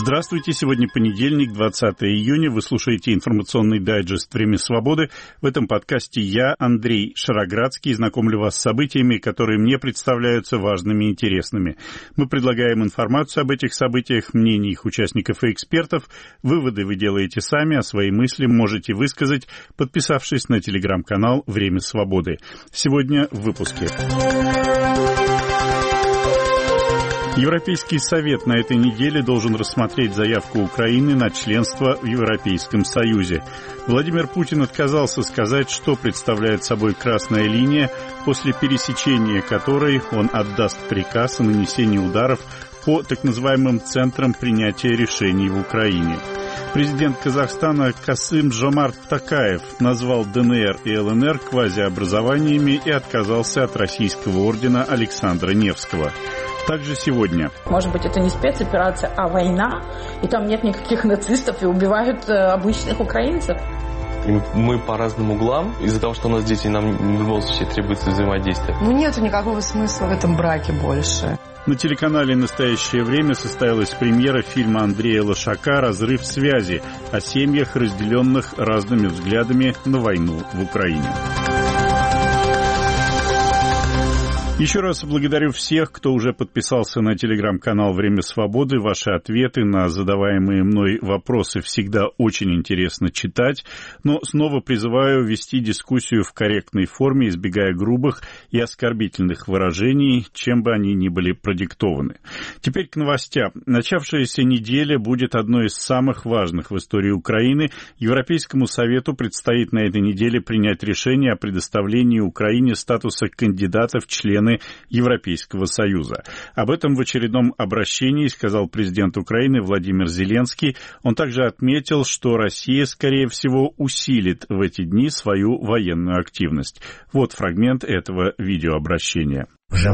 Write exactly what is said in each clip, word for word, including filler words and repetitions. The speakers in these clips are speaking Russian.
Здравствуйте, сегодня понедельник, двадцатое июня. Вы слушаете информационный дайджест «Время свободы». В этом подкасте я, Андрей Шароградский, знакомлю вас с событиями, которые мне представляются важными и интересными. Мы предлагаем информацию об этих событиях, мнения их участников и экспертов. Выводы вы делаете сами, а свои мысли можете высказать, подписавшись на телеграм-канал «Время свободы». Сегодня в выпуске. Европейский совет на этой неделе должен рассмотреть заявку Украины на членство в Европейском Союзе. Владимир Путин отказался сказать, что представляет собой красная линия, после пересечения которой он отдаст приказ о нанесении ударов по так называемым центрам принятия решений в Украине. Президент Казахстана Касым-Жомарт Токаев назвал ДНР и ЛНР квазиобразованиями и отказался от российского ордена Александра Невского. Также сегодня. Может быть, это не спецоперация, а война, и там нет никаких нацистов, и убивают обычных украинцев. Мы по разным углам. Из-за того, что у нас дети, нам в любом случае требуется взаимодействие. Ну, нет никакого смысла в этом браке больше. На телеканале «Настоящее время» состоялась премьера фильма Андрея Лошака «Разрыв связи» о семьях, разделенных разными взглядами на войну в Украине. Еще раз благодарю всех, кто уже подписался на телеграм-канал «Время свободы». Ваши ответы на задаваемые мной вопросы всегда очень интересно читать, но снова призываю вести дискуссию в корректной форме, избегая грубых и оскорбительных выражений, чем бы они ни были продиктованы. Теперь к новостям. Начавшаяся неделя будет одной из самых важных в истории Украины. Европейскому Совету предстоит на этой неделе принять решение о предоставлении Украине статуса кандидата в члены Европейского Союза. Об этом в очередном обращении сказал президент Украины Владимир Зеленский. Он также отметил, что Россия, скорее всего, усилит в эти дни свою военную активность. Вот фрагмент этого видеообращения.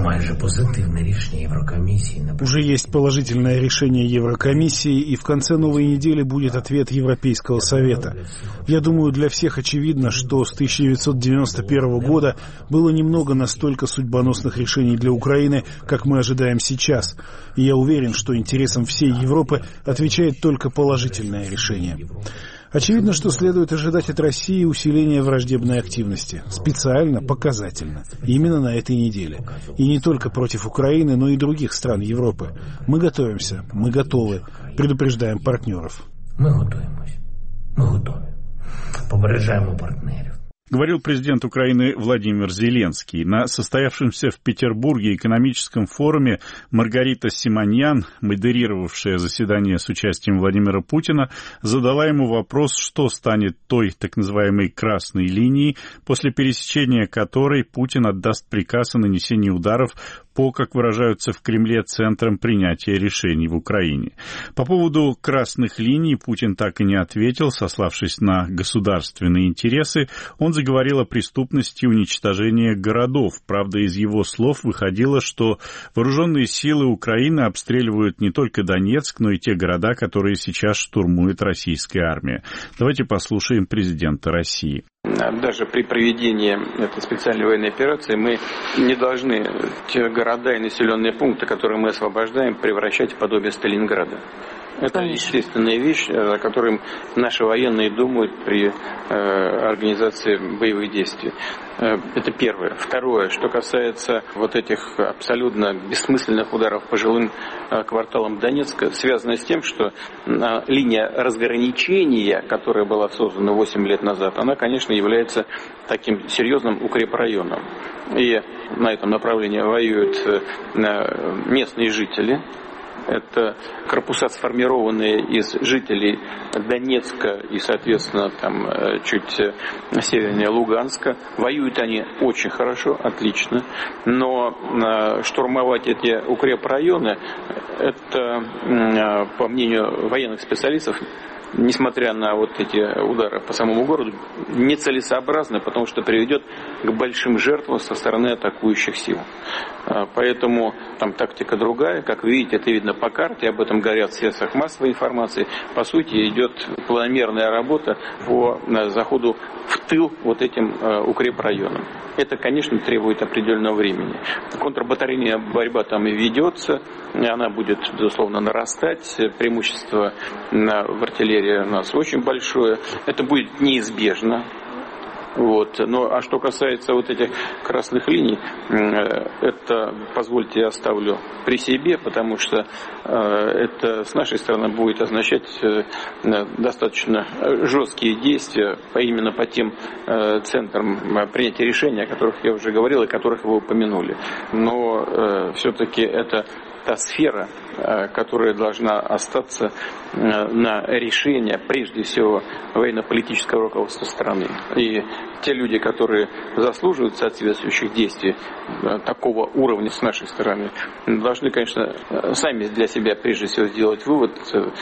Уже есть положительное решение Еврокомиссии, и в конце новой недели будет ответ Европейского Совета. Я думаю, для всех очевидно, что с тысяча девятьсот девяносто первого года было немного настолько судьбоносных решений для Украины, как мы ожидаем сейчас. И я уверен, что интересам всей Европы отвечает только положительное решение. Очевидно, что следует ожидать от России усиления враждебной активности. Специально, показательно. Именно на этой неделе. И не только против Украины, но и других стран Европы. Мы готовимся, мы готовы. Предупреждаем партнеров. Мы готовимся. Мы готовы. Попереджаємо партнерів. Говорил президент Украины Владимир Зеленский. На состоявшемся в Петербурге экономическом форуме Маргарита Симоньян, модерировавшая заседание с участием Владимира Путина, задала ему вопрос, что станет той так называемой красной линией, после пересечения которой Путин отдаст приказ о нанесении ударов по, как выражаются в Кремле, центрам принятия решений в Украине. По поводу красных линий Путин так и не ответил, сославшись на государственные интересы. Он заговорил о преступности уничтожения городов. Правда, из его слов выходило, что вооруженные силы Украины обстреливают не только Донецк, но и те города, которые сейчас штурмует российская армия. Давайте послушаем президента России. Даже при проведении этой специальной военной операции мы не должны те города и населенные пункты, которые мы освобождаем, превращать в подобие Сталинграда. Это естественная вещь, о которой наши военные думают при э, организации боевых действий. Э, это первое. Второе, что касается вот этих абсолютно бессмысленных ударов по жилым э, кварталам Донецка, связано с тем, что э, линия разграничения, которая была создана восемь лет назад, она, конечно, является таким серьезным укрепрайоном. И на этом направлении воюют э, местные жители. Это корпуса, сформированные из жителей Донецка и, соответственно, там чуть севернее Луганска. Воюют они очень хорошо, отлично. Но штурмовать эти укрепрайоны, это, по мнению военных специалистов, несмотря на вот эти удары по самому городу, нецелесообразно, потому что приведет к большим жертвам со стороны атакующих сил. Поэтому там тактика другая. Как вы видите, это видно по карте, об этом говорят в средствах массовой информации. По сути, идет планомерная работа по заходу в тыл вот этим укрепрайонам. Это, конечно, требует определенного времени. Контрбатарейная борьба там и ведется, она будет, безусловно, нарастать. Преимущество в артиллерии у нас очень большое. Это будет неизбежно. Вот. Но, а что касается вот этих красных линий, это, позвольте, я оставлю при себе, потому что это с нашей стороны будет означать достаточно жесткие действия именно по тем центрам принятия решений, о которых я уже говорил и которых вы упомянули. Но все-таки это та сфера, которая должна остаться на решение, прежде всего, военно-политического руководства страны. И те люди, которые заслуживают соответствующих действий такого уровня с нашей стороны, должны, конечно, сами для себя прежде всего сделать вывод,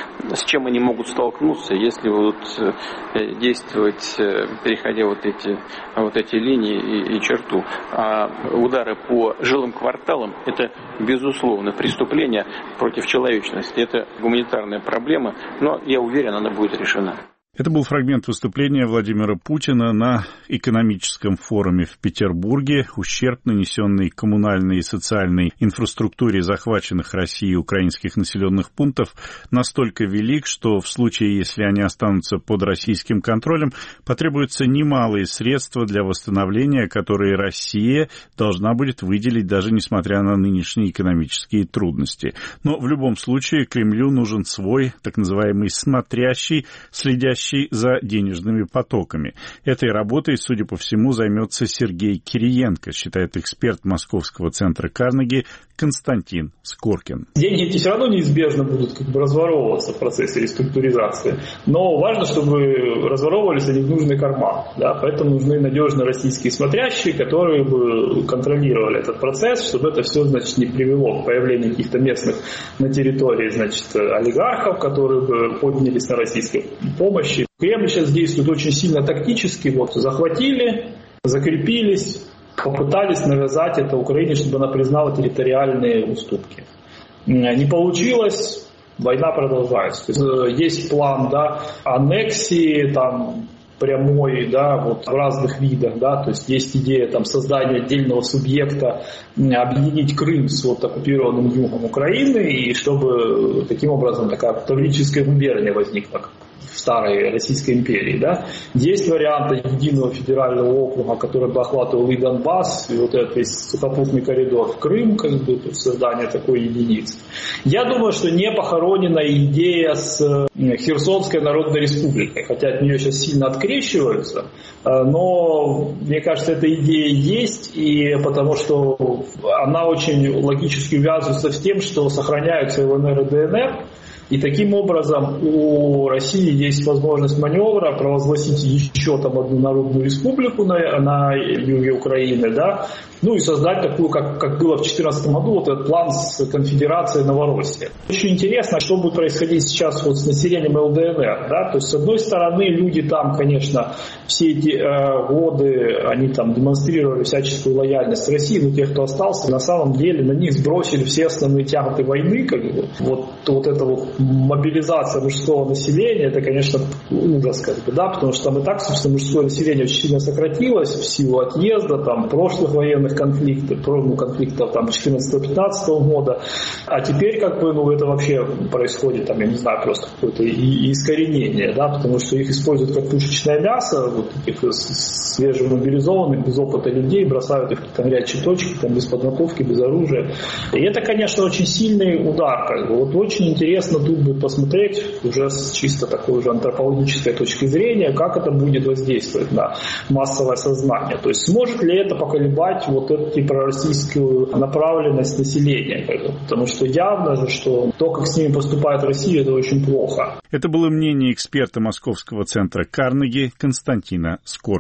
с чем они могут столкнуться, если будут действовать, переходя вот эти, вот эти линии и, и черту. А удары по жилым кварталам – это, безусловно, преступление против человечности. Это гуманитарная проблема, но я уверен, она будет решена. Это был фрагмент выступления Владимира Путина на экономическом форуме в Петербурге. Ущерб, нанесенный коммунальной и социальной инфраструктуре захваченных Россией украинских населенных пунктов, настолько велик, что в случае, если они останутся под российским контролем, потребуются немалые средства для восстановления, которые Россия должна будет выделить, даже несмотря на нынешние экономические трудности. Но в любом случае Кремлю нужен свой, так называемый смотрящий, следящий за денежными потоками. Этой работой, судя по всему, займется Сергей Кириенко, считает эксперт Московского центра Карнеги Константин Скоркин. Деньги эти все равно неизбежно будут как бы разворовываться в процессе реструктуризации, но важно, чтобы разворовывались они в нужный карман. Да? Поэтому нужны надежные российские смотрящие, которые бы контролировали этот процесс, чтобы это все, значит, не привело к появлению каких-то местных на территории, значит, олигархов, которые бы поднялись на российской помощи. Кремль сейчас действует очень сильно тактически. Вот захватили, закрепились, попытались навязать это Украине, чтобы она признала территориальные уступки. Не получилось, война продолжается. То есть, есть план, да, аннексии, там, прямой, да, вот в разных видах, да, то есть есть идея там создания отдельного субъекта, объединить Крым с вот оккупированным югом Украины, и чтобы таким образом такая таврическая губерния возникла в старой Российской империи, да. Есть варианты единого федерального округа, который бы охватывал и Донбасс, и вот этот весь сухопутный коридор в Крым, как бы, создание такой единицы. Я думаю, что не похоронена идея с Херсонской Народной Республикой, хотя от нее сейчас сильно открещиваются, но мне кажется, эта идея есть, и потому что она очень логически увязывается с тем, что сохраняются ЛНР и ДНР. И таким образом у России есть возможность маневра провозгласить еще там одну народную республику на, на юге Украины, да, ну и создать такую, как, как было в две тысячи четырнадцатом году, вот этот план с конфедерацией Новороссии. Очень интересно, что будет происходить сейчас вот с населением ЛДНР, да, то есть с одной стороны люди там, конечно, все эти э, годы, они там демонстрировали всяческую лояльность России, но те, кто остался, на самом деле на них сбросили все основные тяготы войны, как бы, вот, вот это вот мобилизация мужского населения, это, конечно, ужас, как бы, да, потому что там и так, собственно, мужское население очень сильно сократилось в силу отъезда, там, прошлых военных конфликтов, ну, конфликтов, там, четырнадцатого-пятнадцатого года, а теперь, как бы, ну, это вообще происходит, там, я не знаю, просто какое-то искоренение, да, потому что их используют как пушечное мясо, вот таких свежемобилизованных, без опыта людей, бросают их в горячие точки, там, без подготовки, без оружия, и это, конечно, очень сильный удар, как бы, вот очень интересно тут будет посмотреть уже с чисто такой уже антропологической точки зрения, как это будет воздействовать на массовое сознание. То есть сможет ли это поколебать вот эту пророссийскую направленность населения? Потому что явно же, что то, как с ними поступает Россия, это очень плохо. Это было мнение эксперта Московского центра Карнеги Константина Скоркина.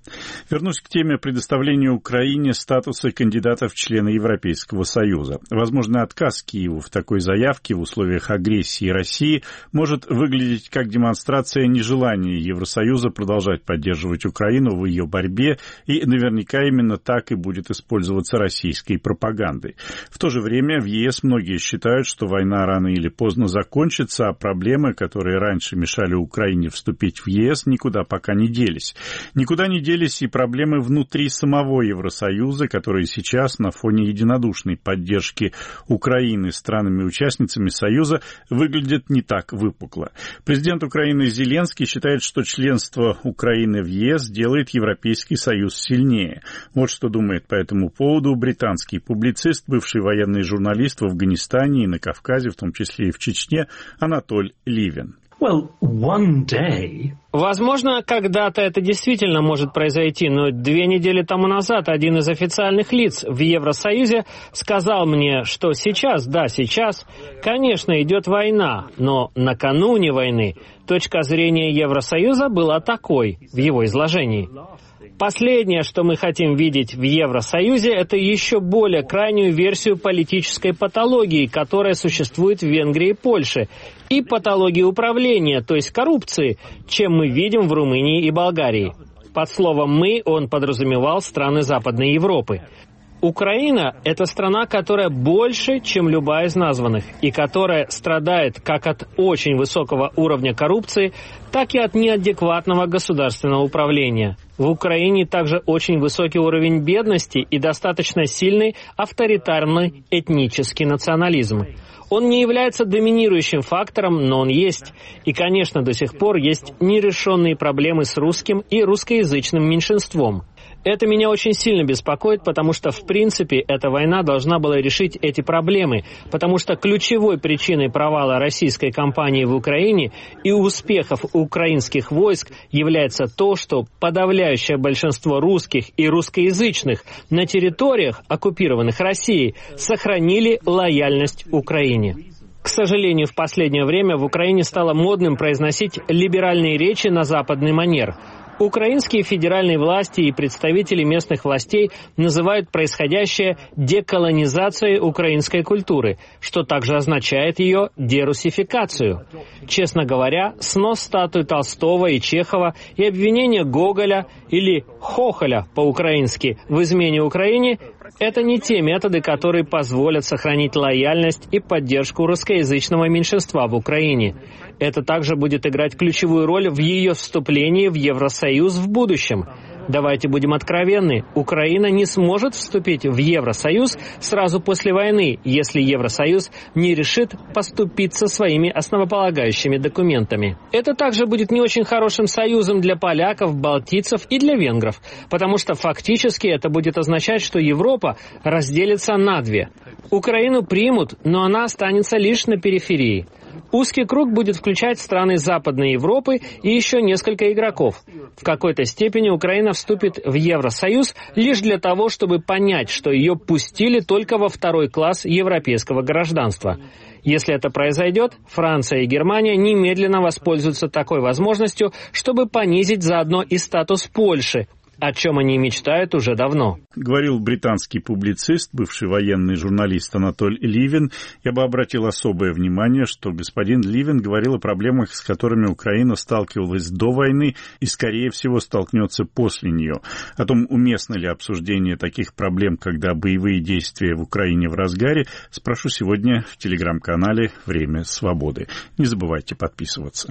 Вернусь к теме предоставления Украине статуса кандидата в члены Европейского Союза. Возможный отказ Киеву в такой заявке в условиях агрессии России может выглядеть как демонстрация нежелания Евросоюза продолжать поддерживать Украину в ее борьбе, и наверняка именно так и будет использоваться российской пропагандой. В то же время в ЕС многие считают, что война рано или поздно закончится, а проблемы, которые раньше мешали Украине вступить в ЕС, никуда пока не делись. Никуда не делись и проблемы внутри самого Евросоюза, которые сейчас на фоне единодушной поддержки Украины странами-участницами Союза выглядят не так выпукло. Президент Украины Зеленский считает, что членство Украины в ЕС делает Европейский Союз сильнее. Вот что думает по этому поводу британский публицист, бывший военный журналист в Афганистане и на Кавказе, в том числе и в Чечне, Анатоль Ливен. Well, one day... Возможно, когда-то это действительно может произойти, но две недели тому назад один из официальных лиц в Евросоюзе сказал мне, что сейчас, да, сейчас, конечно, идет война, но накануне войны точка зрения Евросоюза была такой в его изложении. Последнее, что мы хотим видеть в Евросоюзе, это еще более крайнюю версию политической патологии, которая существует в Венгрии и Польше, и патологии управления, то есть коррупции, чем мы видим в Румынии и Болгарии. Под словом «мы» он подразумевал страны Западной Европы. Украина – это страна, которая больше, чем любая из названных, и которая страдает как от очень высокого уровня коррупции, так и от неадекватного государственного управления. В Украине также очень высокий уровень бедности и достаточно сильный авторитарный этнический национализм. Он не является доминирующим фактором, но он есть. И, конечно, до сих пор есть нерешенные проблемы с русским и русскоязычным меньшинством. Это меня очень сильно беспокоит, потому что, в принципе, эта война должна была решить эти проблемы, потому что ключевой причиной провала российской кампании в Украине и успехов украинских войск является то, что подавляющее большинство русских и русскоязычных на территориях, оккупированных Россией, сохранили лояльность Украине. К сожалению, в последнее время в Украине стало модным произносить либеральные речи на западный манер. Украинские федеральные власти и представители местных властей называют происходящее деколонизацией украинской культуры, что также означает ее дерусификацию. Честно говоря, снос статуи Толстого и Чехова и обвинение Гоголя или Хохоля по-украински в измене Украине – это не те методы, которые позволят сохранить лояльность и поддержку русскоязычного меньшинства в Украине. Это также будет играть ключевую роль в ее вступлении в Евросоюз в будущем. Давайте будем откровенны, Украина не сможет вступить в Евросоюз сразу после войны, если Евросоюз не решит поступиться своими основополагающими документами. Это также будет не очень хорошим союзом для поляков, балтийцев и для венгров, потому что фактически это будет означать, что Европа разделится на две. Украину примут, но она останется лишь на периферии. Узкий круг будет включать страны Западной Европы и еще несколько игроков. В какой-то степени Украина вступит в Евросоюз лишь для того, чтобы понять, что ее пустили только во второй класс европейского гражданства. Если это произойдет, Франция и Германия немедленно воспользуются такой возможностью, чтобы понизить заодно и статус Польши, о чем они мечтают уже давно. Говорил британский публицист, бывший военный журналист Анатоль Ливен. Я бы обратил особое внимание, что господин Ливен говорил о проблемах, с которыми Украина сталкивалась до войны и, скорее всего, столкнется после нее. О том, уместно ли обсуждение таких проблем, когда боевые действия в Украине в разгаре, спрошу сегодня в телеграм-канале «Время свободы». Не забывайте подписываться.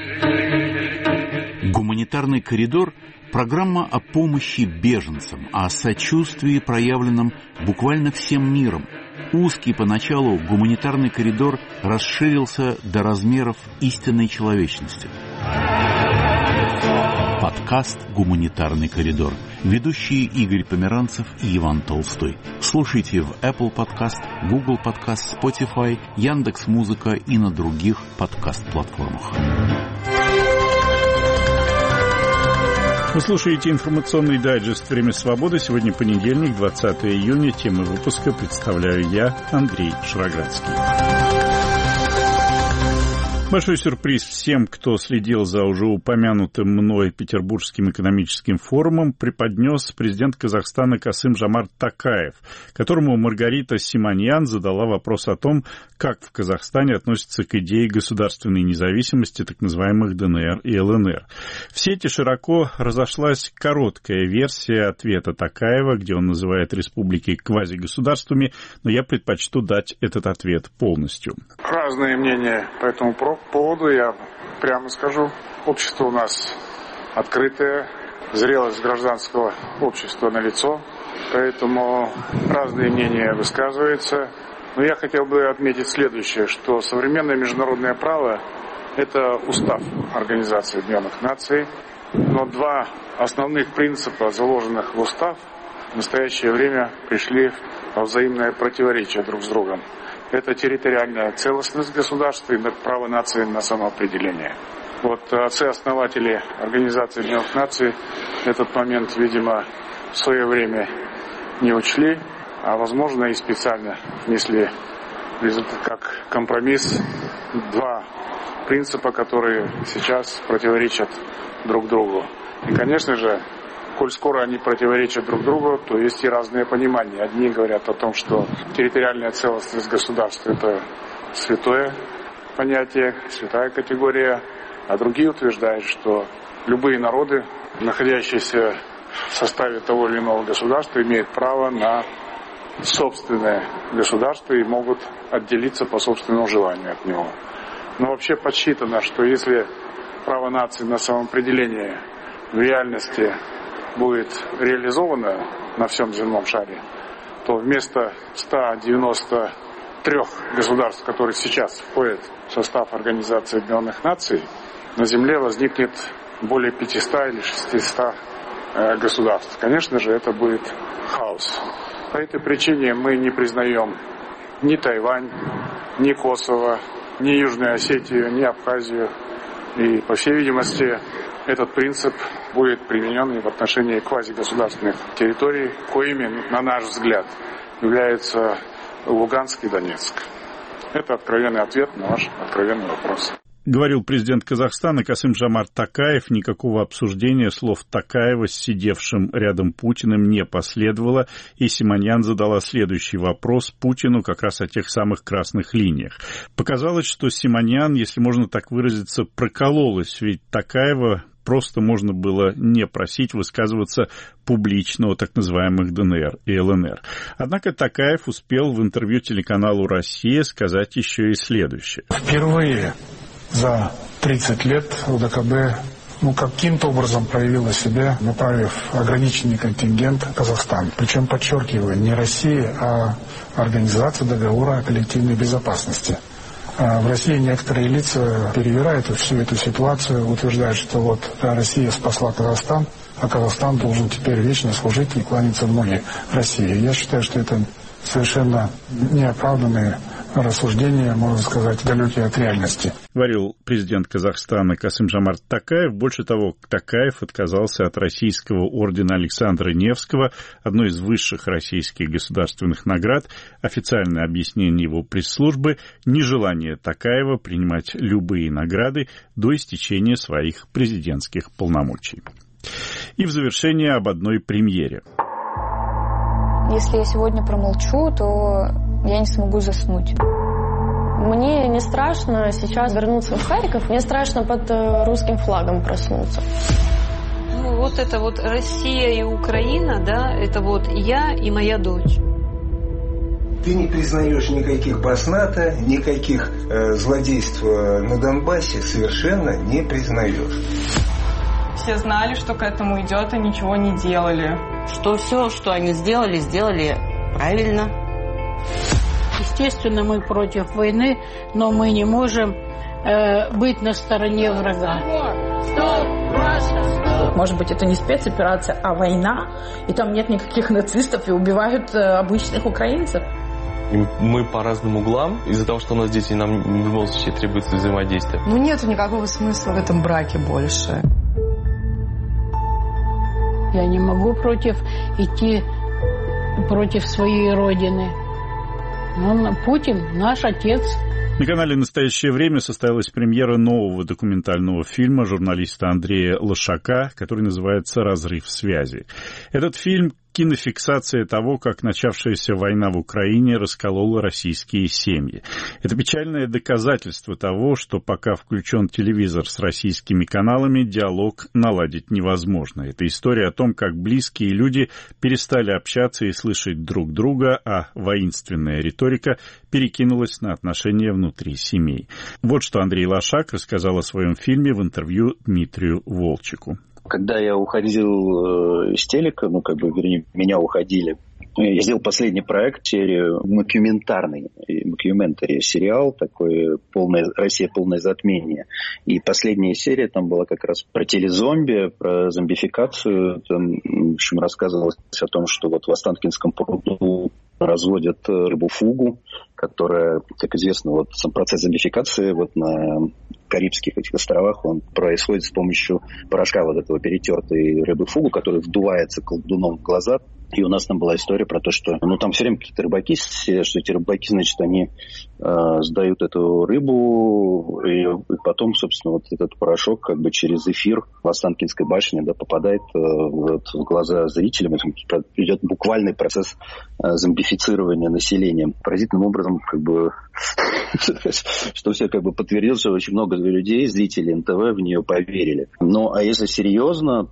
Гуманитарный коридор — программа о помощи беженцам, о сочувствии, проявленном буквально всем миром. Узкий поначалу гуманитарный коридор расширился до размеров истинной человечности. Подкаст «Гуманитарный коридор». Ведущие Игорь Померанцев и Иван Толстой. Слушайте в Apple Podcast, Google Podcast, Spotify, Яндекс.Музыка и на других подкаст-платформах. Вы слушаете информационный дайджест «Время свободы». Сегодня понедельник, двадцатое июня. Темы выпуска представляю я, Андрей Шароградский. Большой сюрприз всем, кто следил за уже упомянутым мной Петербургским экономическим форумом, преподнес президент Казахстана Касым-Жомарт Токаев, которому Маргарита Симоньян задала вопрос о том, как в Казахстане относятся к идее государственной независимости так называемых ДНР и ЛНР. В сети широко разошлась короткая версия ответа Токаева, где он называет республики квазигосударствами, но я предпочту дать этот ответ полностью. Разные мнения по этому поводу, я прямо скажу. Общество у нас открытое, зрелость гражданского общества налицо, поэтому разные мнения высказываются. Но я хотел бы отметить следующее, что современное международное право – это устав Организации Объединенных Наций, но два основных принципа, заложенных в устав, в настоящее время пришли во взаимное противоречие друг с другом. Это территориальная целостность государства и право нации на самоопределение. Вот отцы-основатели Организации Объединенных Наций этот момент, видимо, в свое время не учли, а, возможно, и специально внесли как компромисс два принципа, которые сейчас противоречат друг другу. И, конечно же, коль скоро они противоречат друг другу, то есть и разные понимания. Одни говорят о том, что территориальная целостность государства – это святое понятие, святая категория, а другие утверждают, что любые народы, находящиеся в составе того или иного государства, имеют право на собственное государство и могут отделиться по собственному желанию от него. Но вообще подсчитано, что если право нации на самоопределение в реальности будет реализовано на всем земном шаре, то вместо ста девяноста трёх государств, которые сейчас входят в состав Организации Объединенных Наций, на Земле возникнет более пятисот или шестисот э, государств. Конечно же, это будет хаос. По этой причине мы не признаем ни Тайвань, ни Косово, ни Южную Осетию, ни Абхазию. И, по всей видимости, этот принцип будет применен и в отношении квазигосударственных территорий, коими, на наш взгляд, являются Луганск и Донецк. Это откровенный ответ на ваш откровенный вопрос. Говорил президент Казахстана Касым-Жомарт Токаев. Никакого обсуждения слов Токаева с сидевшим рядом Путиным не последовало, и Симоньян задала следующий вопрос Путину как раз о тех самых красных линиях. Показалось, что Симоньян, если можно так выразиться, прокололась, ведь Токаева просто можно было не просить высказываться публично о так называемых ДНР и ЛНР. Однако Токаев успел в интервью телеканалу «Россия» сказать еще и следующее. Впервые за тридцать лет ОДКБ ну, каким-то образом проявила себя, направив ограниченный контингент в Казахстан. Причем, подчеркиваю, не Россия, а Организация договора о коллективной безопасности. А в России некоторые лица перевирают всю эту ситуацию, утверждают, что вот Россия спасла Казахстан, а Казахстан должен теперь вечно служить и кланяться в ноги России. Я считаю, что это совершенно неоправданные рассуждения, можно сказать, далекие от реальности. Говорил президент Казахстана Касым-Жомарт Токаев. Больше того, Токаев отказался от российского ордена Александра Невского, одной из высших российских государственных наград. Официальное объяснение его пресс-службы – нежелание Токаева принимать любые награды до истечения своих президентских полномочий. И в завершение об одной премьере. Если я сегодня промолчу, то я не смогу заснуть. Мне не страшно сейчас вернуться в Харьков, мне страшно под русским флагом проснуться. Ну, вот это вот Россия и Украина, да, это вот я и моя дочь. Ты не признаешь никаких баз НАТО, никаких э, злодейств на Донбассе, совершенно не признаешь. Все знали, что к этому идет, и ничего не делали. Что все, что они сделали, сделали правильно. Естественно, мы против войны, но мы не можем э, быть на стороне врага. Может быть, это не спецоперация, а война, и там нет никаких нацистов, и убивают э, обычных украинцев. И мы по разным углам, из-за того, что у нас дети, нам в любом случае требуется взаимодействие. Ну, нет никакого смысла в этом браке больше. Я не могу против идти против своей родины. Он, Путин наш отец, На канале «Настоящее время» состоялась премьера нового документального фильма журналиста Андрея Лошака, который называется «Разрыв связи». Этот фильм — кинофиксация того, как начавшаяся война в Украине расколола российские семьи. Это печальное доказательство того, что пока включен телевизор с российскими каналами, диалог наладить невозможно. Это история о том, как близкие люди перестали общаться и слышать друг друга, а воинственная риторика перекинулась на отношения внутри семей. Вот что Андрей Лошак рассказал о своем фильме в интервью Дмитрию Волчеку. Когда я уходил из телека, ну, как бы, вернее, меня уходили, я сделал последний проект, серию мокюментарный, мокюментари сериал, такой полное, «Россия. Полное затмение». И последняя серия там была как раз про телезомби, про зомбификацию. Там, в общем, рассказывалось о том, что вот в Останкинском пруду разводят рыбу-фугу, которая, как известно, вот сам процесс зомбификации вот на Карибских этих островах, он происходит с помощью порошка вот этого перетертой рыбы-фугу, который вдувается колдуном в глаза. И у нас там была история про то, что ну там все время какие-то рыбаки, что эти рыбаки, значит, они э, сдают эту рыбу, и, и потом, собственно, вот этот порошок как бы через эфир в Останкинской башне, да, попадает э, вот, в глаза зрителям. Идет буквальный процесс э, зомбифицирования населения. Поразительным образом, как бы, что все как бы подтвердилось, что очень много людей, зрителей эн тэ вэ в нее поверили. Ну, а если серьезно,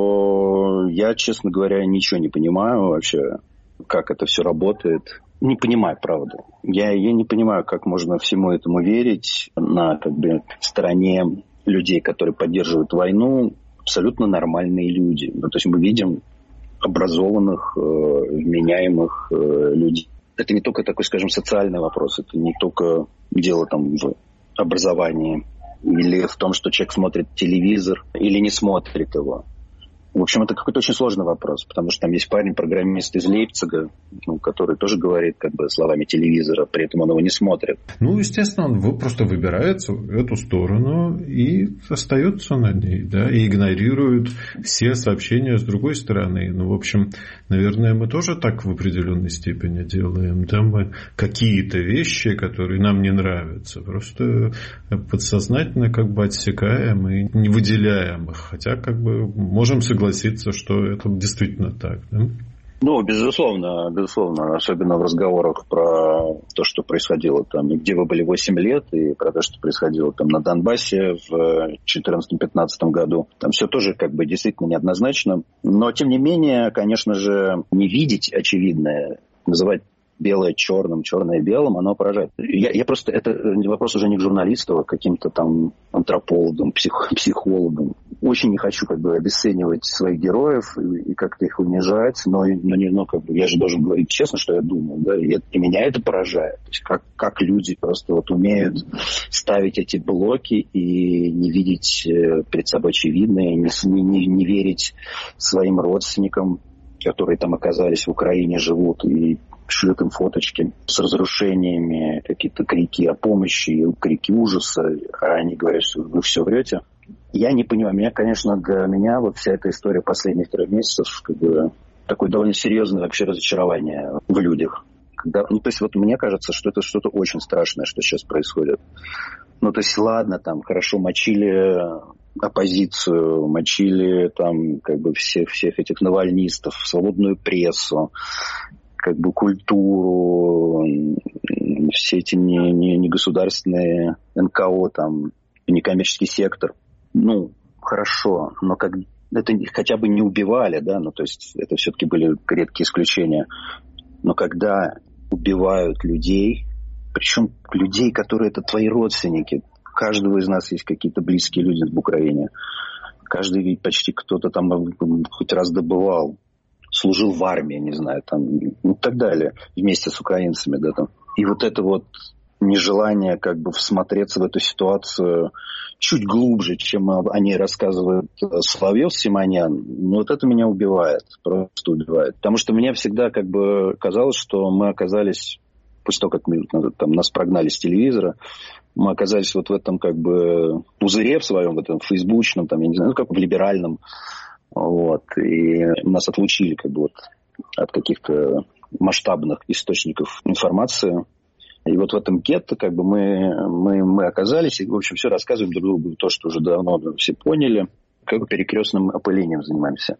то я, честно говоря, ничего не понимаю вообще, как это все работает. Не понимаю, правда. Я, я не понимаю, как можно всему этому верить на как бы стороне людей, которые поддерживают войну, абсолютно нормальные люди. Ну, то есть мы видим образованных, э, вменяемых э, людей. Это не только такой, скажем, социальный вопрос, это не только дело там в образовании или в том, что человек смотрит телевизор или не смотрит его. В общем, это какой-то очень сложный вопрос, потому что там есть парень-программист из Лейпцига, ну, который тоже говорит как бы словами телевизора, при этом он его не смотрит. Ну, естественно, он просто выбирает эту сторону и остается на ней, да, и игнорирует все сообщения с другой стороны. Ну, в общем, наверное, мы тоже так в определенной степени делаем. Да, мы какие-то вещи, которые нам не нравятся, просто подсознательно как бы отсекаем и не выделяем их, хотя как бы можем согласиться, что это действительно так, да? Ну, безусловно, безусловно, особенно в разговорах про то, что происходило там, где вы были восемь лет, и про то, что происходило там на Донбассе в четырнадцатом-пятнадцатом году. Там все тоже как бы действительно неоднозначно. Но, тем не менее, конечно же, не видеть очевидное, называть белое черным, черное белым, оно поражает. Я, я просто, это вопрос уже не к журналисту, а к каким-то там антропологам, псих, психологам. Очень не хочу как бы обесценивать своих героев и, и как-то их унижать, но, но, не, но как бы, я же должен говорить честно, что я думаю, да, и, и меня это поражает. То есть как, как люди просто вот умеют ставить эти блоки и не видеть перед собой очевидное, не, не, не верить своим родственникам, которые там оказались в Украине, живут, и шлют им фоточки с разрушениями, какие-то крики о помощи, крики ужаса, а они говорят, что вы все врете. Я не понимаю. Меня, конечно, для меня вот вся эта история последних трех месяцев как бы такое довольно серьезное вообще разочарование в людях. Когда, ну, то есть вот мне кажется, что это что-то очень страшное, что сейчас происходит. Ну, то есть ладно, там, хорошо, мочили оппозицию, мочили там как бы всех, всех этих навальнистов, свободную прессу, как бы культуру, все эти не, не, не государственные эн ка о, там, некоммерческий сектор. Ну, хорошо, но как это хотя бы не убивали, да, ну, то есть это все-таки были редкие исключения. Но когда убивают людей, причем людей, которые это твои родственники, у каждого из нас есть какие-то близкие люди в Украине, каждый почти кто-то там хоть раз добывал, служил в армии, не знаю, там, и так далее, вместе с украинцами, да, там. И вот это вот нежелание как бы всмотреться в эту ситуацию чуть глубже, чем о ней рассказывает Соловьев, Симонян, ну вот это меня убивает, просто убивает. Потому что мне всегда как бы казалось, что мы оказались, после того, как мы, там, нас прогнали с телевизора, мы оказались вот в этом как бы пузыре в своем, в этом фейсбучном, там, я не знаю, ну как в либеральном, вот, и нас отлучили как бы вот от каких-то масштабных источников информации. И вот в этом гетто как бы мы, мы, мы оказались, и, в общем, все рассказываем друг другу, то, что уже давно все поняли, как бы перекрестным опылением занимаемся.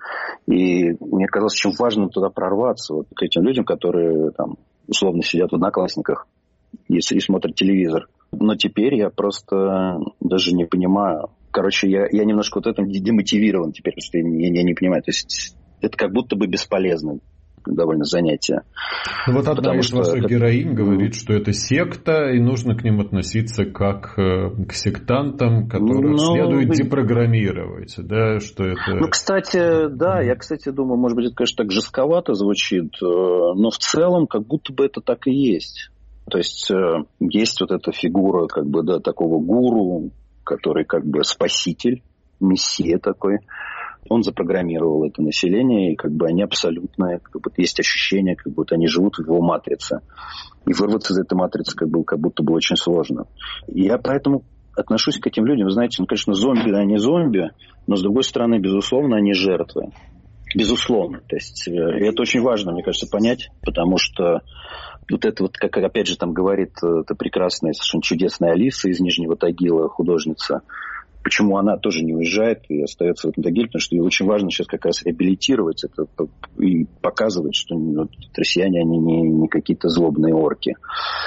И мне казалось очень важным туда прорваться вот к этим людям, которые там условно сидят в Одноклассниках и, и смотрят телевизор. Но теперь я просто даже не понимаю. Короче, я, я немножко вот этим демотивирован теперь, потому что я, я не понимаю. То есть это как будто бы бесполезно довольно занятие. Ну, вот одна Потому из что ваших это... героинь говорит, что это секта, и нужно к ним относиться как к сектантам, которых ну, следует вы... депрограммировать. Да, что это... Ну, кстати, да, я, кстати, думаю, может быть, это, конечно, так жестковато звучит, но в целом как будто бы это так и есть. То есть есть вот эта фигура как бы, да, такого гуру, который как бы спаситель, мессия такой. Он запрограммировал это население, и как бы они абсолютно, как будто есть ощущение, как будто они живут в его матрице. И вырваться из этой матрицы как, бы, как будто бы очень сложно. И я поэтому отношусь к этим людям. Вы знаете, ну, конечно, зомби, они зомби, но, с другой стороны, безусловно, они жертвы. Безусловно. То есть это очень важно, мне кажется, понять, потому что вот это вот, как опять же там говорит эта прекрасная, совершенно чудесная Алиса из Нижнего Тагила, художница, почему она тоже не уезжает и остается в этом Тагиле, потому что ей очень важно сейчас как раз реабилитировать это и показывать, что вот, россияне, они не, не какие-то злобные орки.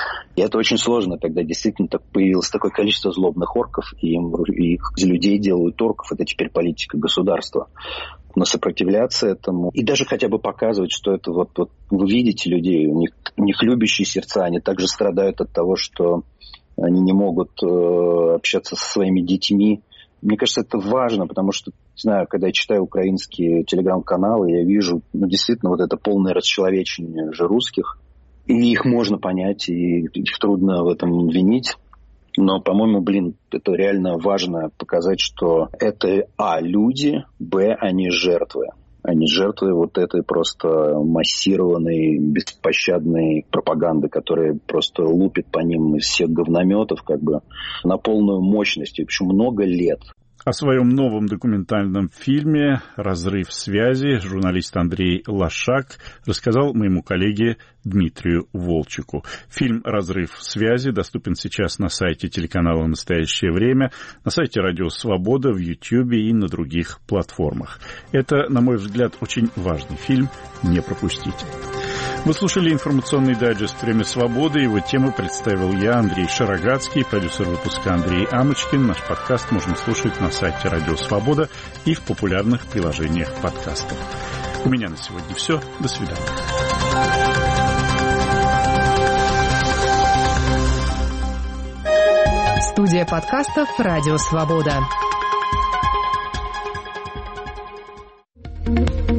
И это очень сложно, когда действительно так появилось такое количество злобных орков, и, им, и из людей делают орков, это теперь политика государства. Но сопротивляться этому, и даже хотя бы показывать, что это вот, вот вы видите людей, у них, у них любящие сердца, они также страдают от того, что они не могут э, общаться со своими детьми. Мне кажется, это важно, потому что, не знаю, когда я читаю украинские телеграм-каналы, я вижу, ну, действительно, вот это полное расчеловечение же русских. И их можно понять, и их трудно в этом винить. Но, по-моему, блин, это реально важно показать, что это, а, люди, б, они жертвы. Они жертвы вот этой просто массированной, беспощадной пропаганды, которая просто лупит по ним из всех говнометов как бы на полную мощность. И, в общем, много лет. О своем новом документальном фильме «Разрыв связи» журналист Андрей Лошак рассказал моему коллеге Дмитрию Волчеку. Фильм «Разрыв связи» доступен сейчас на сайте телеканала «Настоящее время», на сайте «Радио Свобода», в Ютьюбе и на других платформах. Это, на мой взгляд, очень важный фильм. Не пропустите. Вы слушали информационный дайджест «Время свободы». Его тему представил я, Андрей Шарогатский, продюсер выпуска Андрей Амочкин. Наш подкаст можно слушать на сайте «Радио Свобода» и в популярных приложениях подкастов. У меня на сегодня все. До свидания. Студия подкастов «Радио Свобода».